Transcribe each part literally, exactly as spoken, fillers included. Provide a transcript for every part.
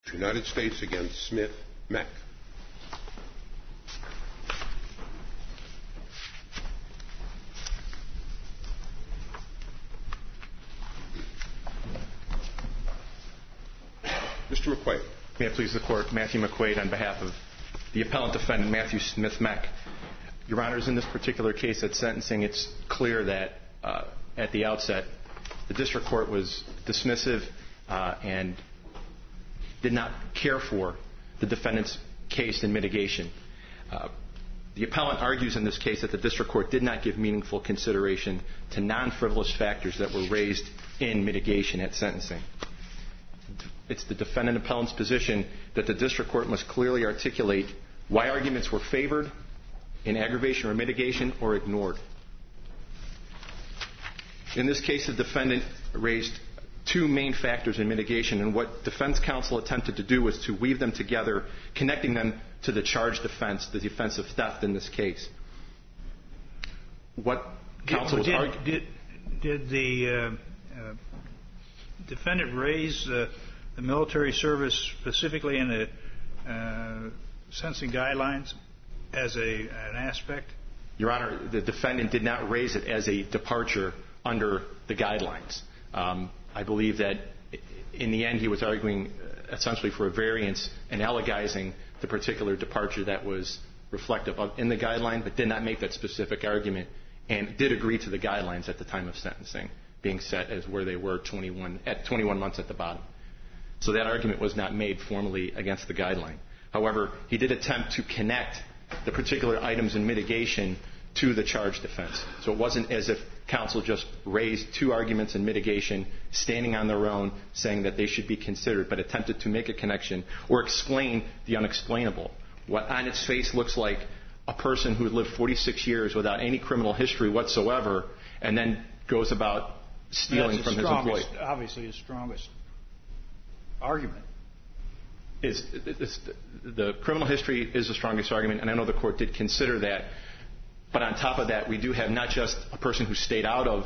United States against Smith Meck. Mister McQuaid. May it please the Court, Matthew McQuaid on behalf of the appellant defendant Matthew Smith Meck. Your Honors, in this particular case at sentencing, it's clear that uh, at the outset the district court was dismissive uh, and did not care for the defendant's case in mitigation. Uh, the appellant argues in this case that the district court did not give meaningful consideration to non-frivolous factors that were raised in mitigation at sentencing. It's the defendant appellant's position that the district court must clearly articulate why arguments were favored in aggravation or mitigation or ignored. In this case, the defendant raised two main factors in mitigation, and what defense counsel attempted to do was to weave them together, connecting them to the charged offense, the offense of theft in this case. What counsel did, was arguing... Did, did the uh, uh, defendant raise uh, the military service specifically in the uh, sentencing guidelines as a, an aspect? Your Honor, the defendant did not raise it as a departure under the guidelines. Um, I believe that in the end he was arguing essentially for a variance and allegizing the particular departure that was reflective of in the guideline, but did not make that specific argument and did agree to the guidelines at the time of sentencing being set as where they were twenty-one, at twenty-one months at the bottom. So that argument was not made formally against the guideline. However, he did attempt to connect the particular items in mitigation to the charged offense. So it wasn't as if counsel just raised two arguments in mitigation, standing on their own, saying that they should be considered, but attempted to make a connection or explain the unexplainable. What on its face looks like a person who lived forty-six years without any criminal history whatsoever and then goes about stealing from his employee. Obviously his strongest argument. Is, is, the criminal history is the strongest argument, and I know the court did consider that. But on top of that, we do have not just a person who stayed out of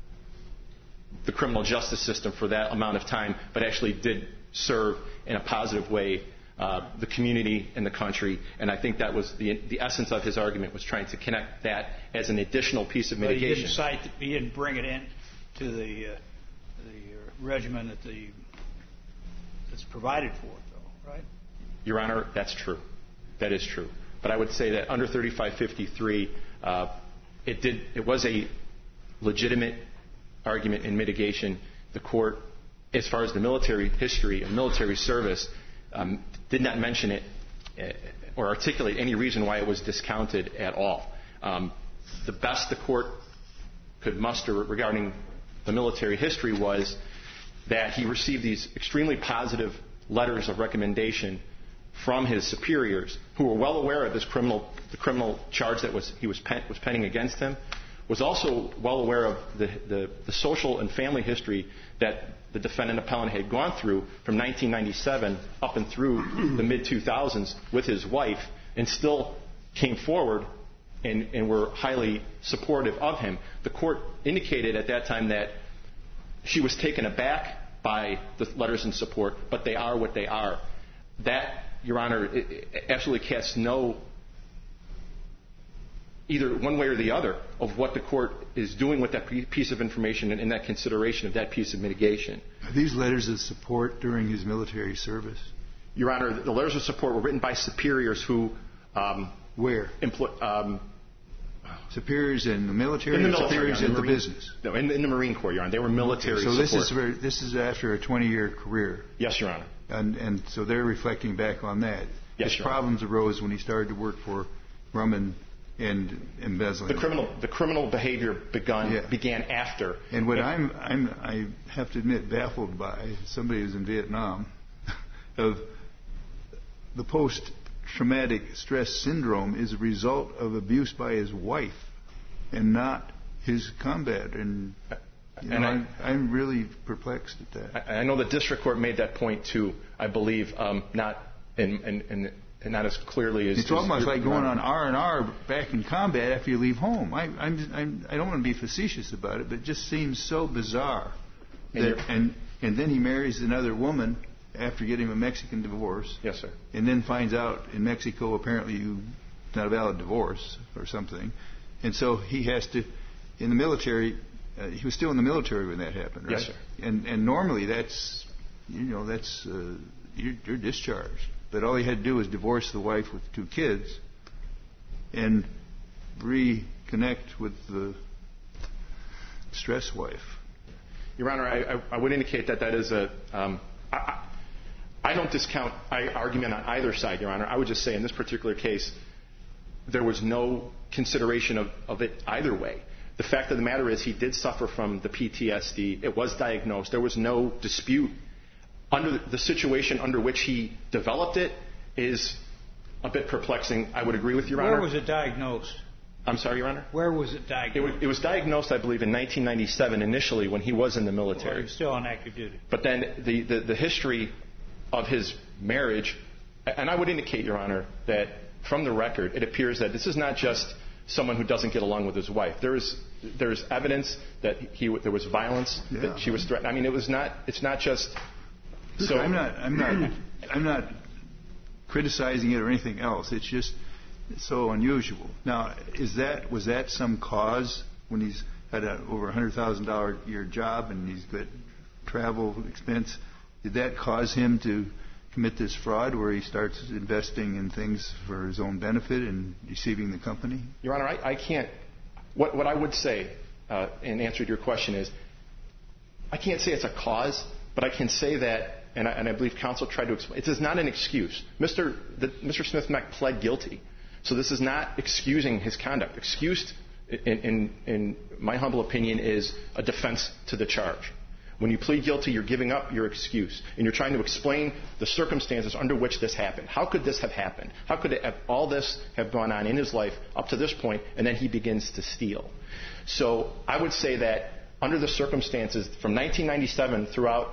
the criminal justice system for that amount of time, but actually did serve in a positive way uh, the community and the country. And I think that was the, the essence of his argument, was trying to connect that as an additional piece of mitigation. But he didn't cite, he didn't bring it in to the uh, the regimen that the that's provided for it, though, right? Your Honor, that's true. That is true. But I would say that under thirty-five fifty-three, uh, it did. It was a legitimate argument in mitigation. The court, as far as the military history and military service, um, did not mention it uh, or articulate any reason why it was discounted at all. Um, the best the court could muster regarding the military history was that he received these extremely positive letters of recommendation from his superiors, who were well aware of this criminal, the criminal charge that was he was, pen, was pending against him, was also well aware of the, the, the social and family history that the defendant appellant had gone through from nineteen ninety-seven up and through the mid two thousands with his wife, and still came forward and, and were highly supportive of him. The court indicated at that time that she was taken aback by the letters in support, but they are what they are. That, Your Honor, it absolutely casts no, either one way or the other, of what the court is doing with that piece of information and in that consideration of that piece of mitigation. Are these letters of support during his military service? Your Honor, the letters of support were written by superiors who... Um, Where? Empl- um, superiors in the military, in the military, superiors in in the, the Marine, business? No, in, in the Marine Corps, Your Honor. They were military okay, so support. So this is, very, this is after a twenty-year career? Yes, Your Honor. And, and so they're reflecting back on that. Yes, His Your problems Honor. arose when he started to work for Grumman and embezzling. The criminal, the criminal behavior begun, yeah. began after. And what and, I'm, I'm, I have to admit, baffled by, somebody who's in Vietnam, of the post-traumatic stress syndrome is a result of abuse by his wife and not his combat. And, you know, and I, I'm, I'm really perplexed at that. I, I know the district court made that point too, I believe, um, not in, in, in And not as clearly as... It's almost like going on R and R back in combat after you leave home. I, I'm, I'm, I don't want to be facetious about it, but it just seems so bizarre. That, and, and then he marries another woman after getting a Mexican divorce. Yes, sir. And then finds out in Mexico apparently you not a valid divorce or something, and so he has to in the military. Uh, he was still in the military when that happened, right? Yes, sir. And and normally that's you know that's uh, you're, you're discharged. But all he had to do was divorce the wife with two kids and reconnect with the stress wife. Your Honor, I, I, I would indicate that that is a. Um, I, I don't discount I, argument on either side, Your Honor. I would just say in this particular case, there was no consideration of, of it either way. The fact of the matter is he did suffer from the P T S D. It was diagnosed. There was no dispute. Under the situation under which he developed it is a bit perplexing. I would agree with Your Honor. Where was it diagnosed? I'm sorry, Your Honor? Where was it diagnosed? It was, it was diagnosed, I believe, in nineteen ninety-seven initially when he was in the military. Well, he was still on active duty. But then the, the, the history of his marriage, and I would indicate, Your Honor, that from the record, it appears that this is not just someone who doesn't get along with his wife. There is there is evidence that he there was violence, yeah. that she was threatened. I mean, it was not. It's not just. Look, So I'm not. I'm not. I'm not criticizing it or anything else. It's just so unusual. Now, is that was that some cause when he's had a over a hundred thousand dollar a year job and he's got travel expense? Did that cause him to commit this fraud where he starts investing in things for his own benefit and deceiving the company? Your Honor, I, I can't. What what I would say uh, in answer to your question is, I can't say it's a cause, but I can say that. And I, and I believe counsel tried to explain. It is not an excuse. Mister The, Mister Smith-Meck pled guilty. So this is not excusing his conduct. Excused, in, in, in my humble opinion, is a defense to the charge. When you plead guilty, you're giving up your excuse. And you're trying to explain the circumstances under which this happened. How could this have happened? How could it have, all this have gone on in his life up to this point, and then he begins to steal? So I would say that under the circumstances from nineteen ninety-seven throughout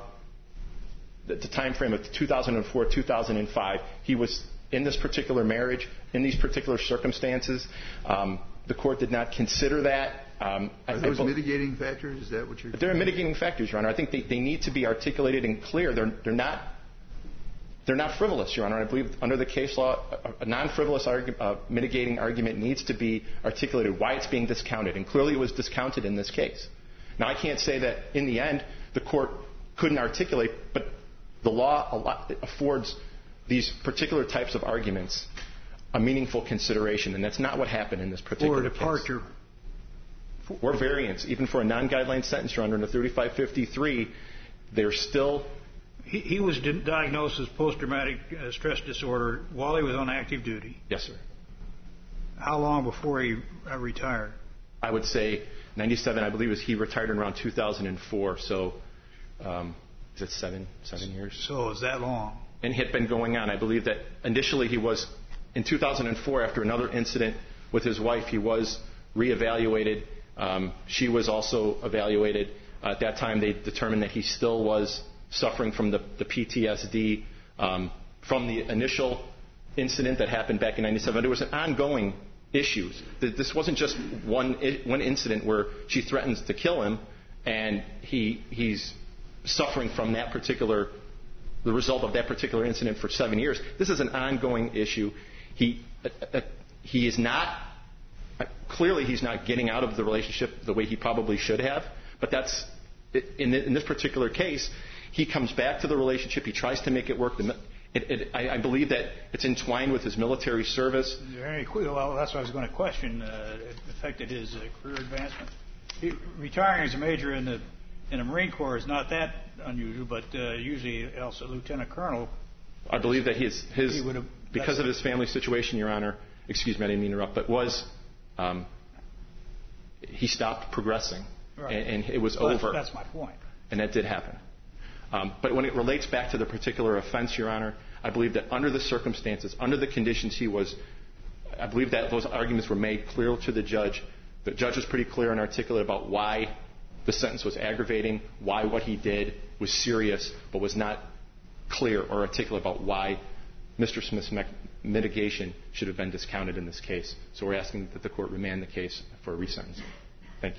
the time frame of two thousand four, two thousand five, he was in this particular marriage, in these particular circumstances. Um, the court did not consider that. Um, Are those I, I, mitigating factors? Is that what you're? They're mitigating factors, Your Honor. I think they, they need to be articulated and clear. They're, they're not. They're not frivolous, Your Honor. I believe under the case law, a, a non-frivolous argu- uh, mitigating argument needs to be articulated. Why it's being discounted, and clearly it was discounted in this case. Now, I can't say that in the end the court couldn't articulate, but the law affords these particular types of arguments a meaningful consideration, and that's not what happened in this particular case. For departure. Or variance, even for a non-guideline sentence, Your Honor, under thirty-five fifty-three, they're still... He, he was di- diagnosed as post-traumatic uh, stress disorder while he was on active duty. Yes, sir. How long before he uh, retired? I would say ninety-seven, I believe, was he retired in around two thousand four, so... Um, Is it seven, seven years? So is that long? And it had been going on. I believe that initially he was, in two thousand four, after another incident with his wife, he was reevaluated. Um, she was also evaluated. Uh, at that time, they determined that he still was suffering from the, the P T S D um, from the initial incident that happened back in ninety-seven. There was an ongoing issue. This wasn't just one one incident where she threatens to kill him, and he he's suffering from that particular, the result of that particular incident for seven years. This is an ongoing issue. He uh, uh, he is not, uh, clearly he's not getting out of the relationship the way he probably should have, but that's, in, the, in this particular case, he comes back to the relationship, he tries to make it work. The, it, it, I, I believe that it's entwined with his military service. Very quick. Well, that's what I was going to question. Uh, it affected his uh, career advancement. He, retiring as a major in the in the Marine Corps is not that unusual, but uh, usually else a lieutenant colonel. I believe that his, his he because of his family situation, Your Honor, excuse me, I didn't mean to interrupt, but was, um, he stopped progressing, right. and, and it was well, over. That's, that's my point. And that did happen. Um, but when it relates back to the particular offense, Your Honor, I believe that under the circumstances, under the conditions he was, I believe that those arguments were made clear to the judge. The judge was pretty clear and articulate about why the sentence was aggravating, why what he did was serious, but was not clear or articulate about why Mister Smith's mitigation should have been discounted in this case. So we're asking that the court remand the case for a resentencing. Thank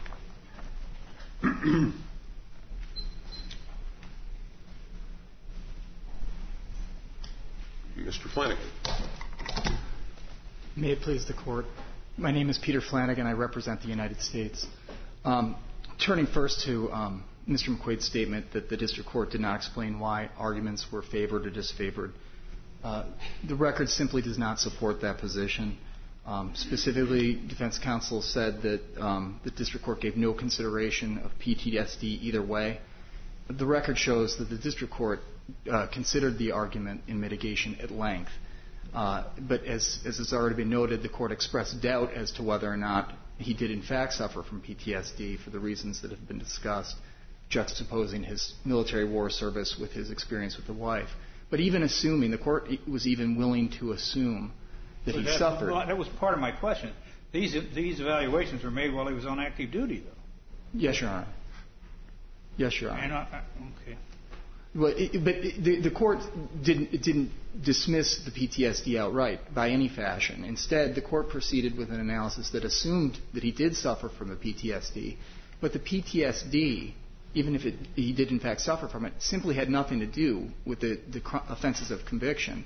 you. Mister Flanagan. May it please the Court. My name is Peter Flanagan. I represent the United States. Um, turning first to um, Mister McQuaid's statement that the district court did not explain why arguments were favored or disfavored. Uh, the record simply does not support that position. Um, specifically, defense counsel said that um, the district court gave no consideration of P T S D either way. The record shows that the district court uh, considered the argument in mitigation at length. Uh, but as, as has already been noted, the court expressed doubt as to whether or not he did in fact suffer from P T S D for the reasons that have been discussed, juxtaposing his military war service with his experience with the wife. But even assuming, the court was even willing to assume that he that, suffered. Well, that was part of my question. These these evaluations were made while he was on active duty, though. Yes, Your Honor. Yes, Your Honor. And I, okay. Well, it, but it, the, the court didn't, it didn't dismiss the P T S D outright by any fashion. Instead, the court proceeded with an analysis that assumed that he did suffer from a P T S D, but the P T S D, even if it, he did in fact suffer from it, simply had nothing to do with the, the offenses of conviction.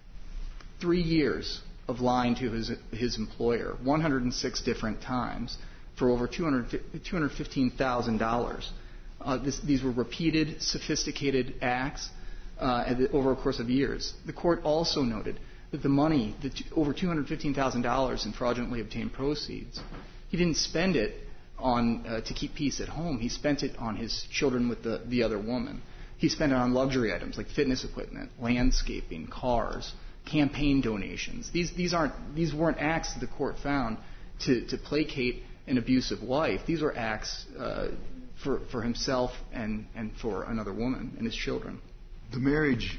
Three years of lying to his, his employer, one hundred six different times, for over two hundred fifteen thousand dollars. Uh, this, these were repeated, sophisticated acts uh, over a course of years. The court also noted that the money, the t- over two hundred fifteen thousand dollars in fraudulently obtained proceeds, he didn't spend it on uh, to keep peace at home. He spent it on his children with the, the other woman. He spent it on luxury items like fitness equipment, landscaping, cars, campaign donations. These these aren't these weren't acts that the court found to, to placate an abusive wife. These were acts uh, for for himself and, and for another woman and his children. The marriage,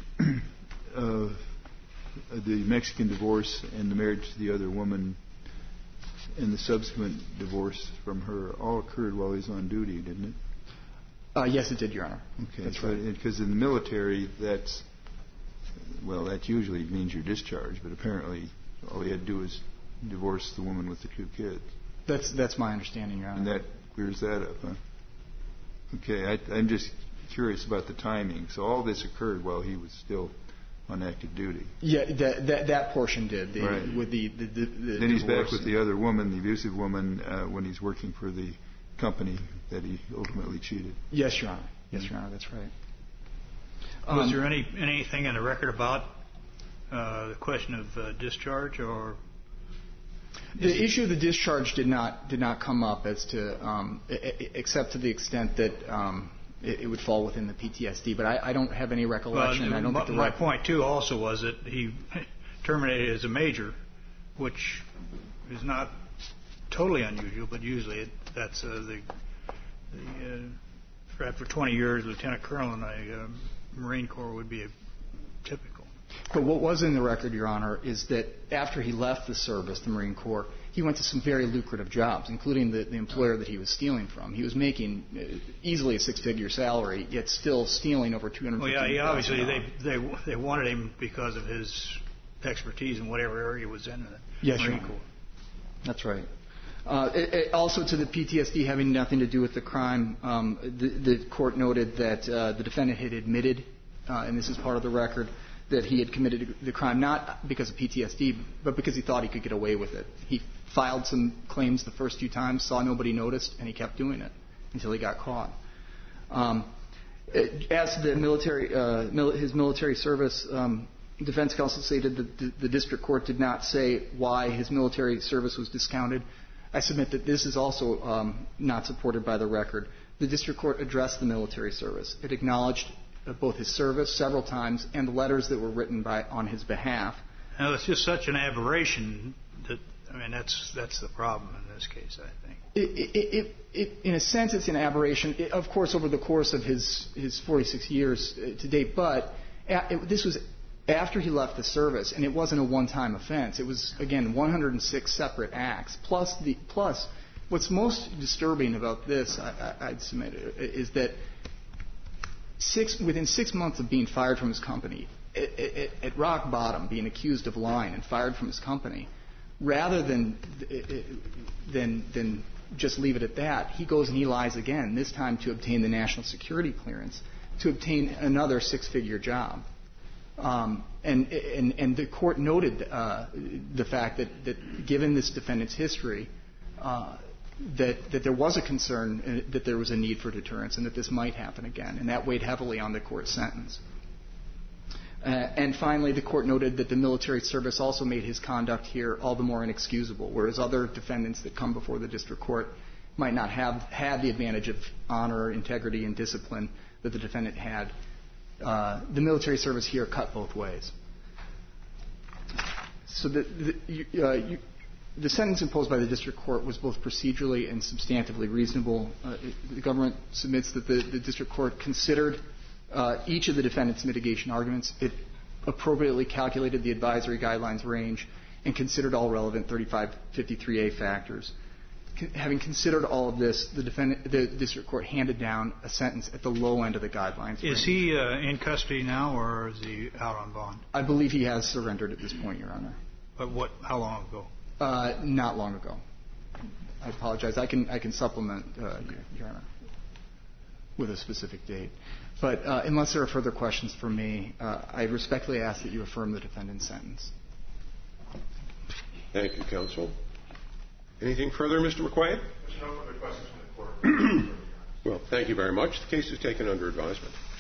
uh, the Mexican divorce and the marriage to the other woman and the subsequent divorce from her all occurred while he was on duty, didn't it? Uh, yes, it did, Your Honor. Okay. That's so right. Because in the military, that's, well, that usually means you're discharged, but apparently all he had to do was divorce the woman with the two kids. That's that's my understanding, Your Honor. And that clears that up, huh? Okay, I, I'm just curious about the timing. So all this occurred while he was still on active duty. Yeah, that that, that portion did. The, right. With the, the, the, the then he's back with and, the other woman, the abusive woman, uh, when he's working for the company that he ultimately cheated. Yes, Your Honor. Yes, Your Honor. That's right. Um, Was there any anything in the record about uh, the question of uh, discharge, or the issue of the discharge did not did not come up as to um, except to the extent that um, it, it would fall within the P T S D. But I, I don't have any recollection. Well, I don't my, think the my rec- point too also was that he terminated as a major, which is not totally unusual, but usually it, that's uh, the, the uh, after twenty years, lieutenant colonel in the uh, Marine Corps would be a typical. But what was in the record, Your Honor, is that after he left the service, the Marine Corps, he went to some very lucrative jobs, including the, the employer that he was stealing from. He was making uh, easily a six-figure salary, yet still stealing over two hundred fifty thousand dollars. Well, yeah, he obviously they, they they wanted him because of his expertise in whatever area he was in. The yes, Marine Your Honor. Corps. That's right. Uh, it, it also to the P T S D having nothing to do with the crime, um, the, the court noted that uh, the defendant had admitted, uh, and this is part of the record, that he had committed the crime not because of P T S D, but because he thought he could get away with it. He filed some claims the first few times, saw nobody noticed, and he kept doing it until he got caught. Um, as to the military, uh, mil- his military service, um, defense counsel stated that the, the district court did not say why his military service was discounted. I submit that this is also um, not supported by the record. The district court addressed the military service. It acknowledged uh, both his service several times and the letters that were written by on his behalf. Now, it's just such an aberration that, I mean, that's that's the problem in this case, I think. It, it, it, it, in a sense, it's an aberration, it, of course, over the course of his, his forty-six years uh, to date, but a, it, this was after he left the service, and it wasn't a one-time offense. It was, again, one hundred six separate acts. Plus, the, plus what's most disturbing about this, I, I, I'd submit, is that six, within six months of being fired from his company, at, at, at rock bottom, being accused of lying and fired from his company, rather than, than, than just leave it at that, he goes and he lies again, this time to obtain the national security clearance, to obtain another six-figure job. Um, and, and, and the court noted uh, the fact that, that given this defendant's history, uh, that, that there was a concern that there was a need for deterrence and that this might happen again, and that weighed heavily on the court's sentence. Uh, and finally, the court noted that the military service also made his conduct here all the more inexcusable, whereas other defendants that come before the district court might not have had the advantage of honor, integrity, and discipline that the defendant had. Uh, the military service here cut both ways. So the, the, uh, you, the sentence imposed by the district court was both procedurally and substantively reasonable. Uh, it, the government submits that the, the district court considered uh, each of the defendant's mitigation arguments. It appropriately calculated the advisory guidelines range and considered all relevant thirty-five fifty-three A factors. C- having considered all of this, the, defendant, the district court handed down a sentence at the low end of the guidelines range. Is he uh, in custody now, or is he out on bond? I believe he has surrendered at this point, Your Honor. But what? How long ago? Uh, not long ago. I apologize. I can I can supplement, uh, okay. Your Honor, with a specific date. But uh, unless there are further questions for me, uh, I respectfully ask that you affirm the defendant's sentence. Thank you, counsel. Anything further, Mister McQuaid? There's no further questions from the court. Well, thank you very much. The case is taken under advisement.